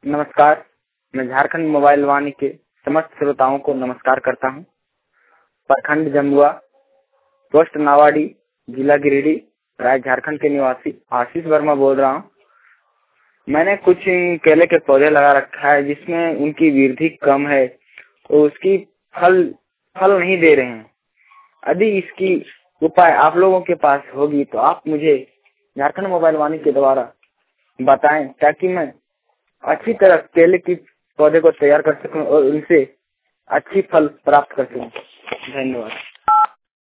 नमस्कार। मैं झारखंड मोबाइल वाणी के समस्त श्रोताओं को नमस्कार करता हूं। प्रखंड जमुआ, पोस्ट नावाडी, जिला गिरिडीह, राज्य झारखंड के निवासी आशीष वर्मा बोल रहा हूं। मैंने कुछ केले के पौधे लगा रखा है जिसमें उनकी वृद्धि कम है और उसकी फल नहीं दे रहे हैं। यदि इसकी उपाय आप लोगों के पास होगी तो आप मुझे झारखंड मोबाइल वाणी के द्वारा बताएं, ताकि मैं अच्छी तरह केले की पौधे को तैयार कर सकूं और उनसे अच्छी फल प्राप्त कर सकूं। धन्यवाद।